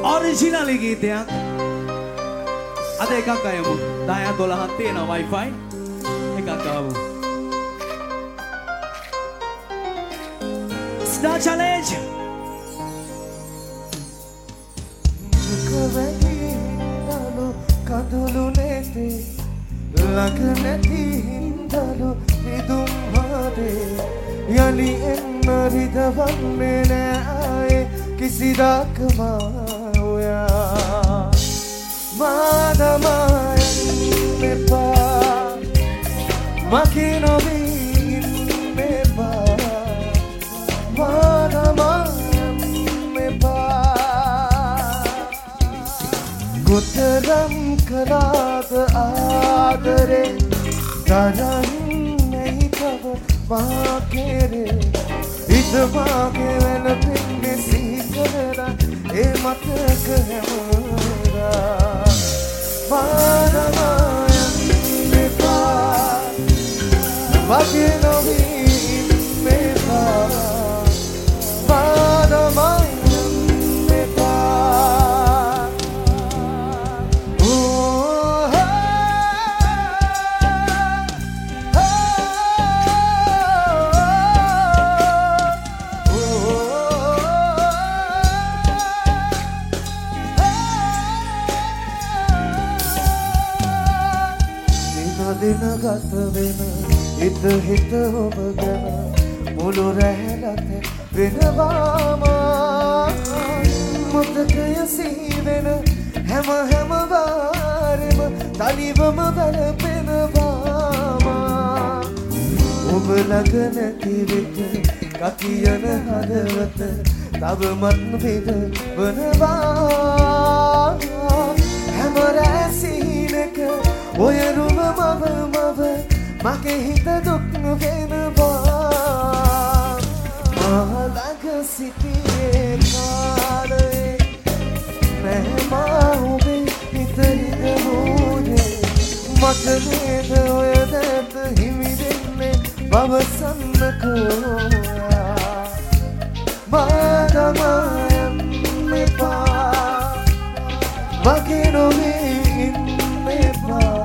Original ගීතයක්. අද එකක් අයමු. 10 12ක් තියෙනවා Wi-Fi. එකක් ආවු. Star Challenge. කවැදිනලු කඳුළු නැති ළඟ නැති හින්දලු නිදුම් හදේ යලි එන්න රිදවන්නේ නෑ ආයේ කිසිදාක ඔයා මානමයන් එපා මගේ නොවී ඉන්න එපා මානමයන් එපා කොතරම් කළාද ආදරේ තරහින් නැහි තව මා කෙරේ හිත මාගේ වෙන පින්නේ සීකරලා ඒ මතක හැමෝරා මානමයන් එපා මගේ නොවී ඉන්න එපා මානමයන් එපා දින ගත වෙන හිත හිත ඔබ ගැන මුළු රැහැලත වෙනවාම මුතකය සීවෙන හැම වාරෙම තනිවම වැළපෙනවාම ඔබ ළඟ නැති විට කකියන හදවත තවමත් විද වනවා හැම රැසීනක ඔය රුම මව මගේ හිත දුක් වෙනවා මහලක සිටියේ කාලේ නැමා ඔබේ හිත හිතමුනේ මට නේද ඔය දැත හිමි දෙන්නේ බවසන්නකෝ මානමයන් එපා මගේ නොවේ ඉන්න එපා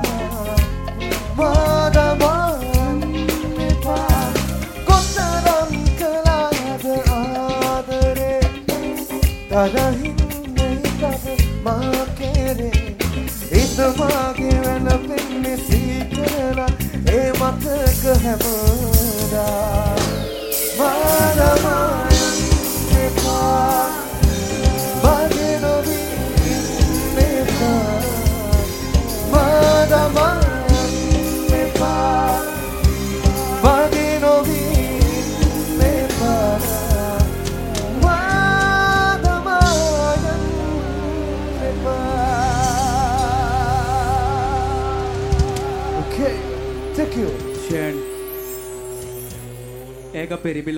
මානමයන් එපා කොතරම් කළාද ආදරේ තරහින් නැහිතද මා කෙරේ හිත මාගේ වෙන පින්නේ සීකරලා ඒ මතක හැමෝදා මානමයන් එපා මගේ නොවී ඉන්න එපා මානමයන් එපා මගේ නොවී ඉන්න එපා මානමයන් එපා. Okay, thank you. Sharon. Ega peribil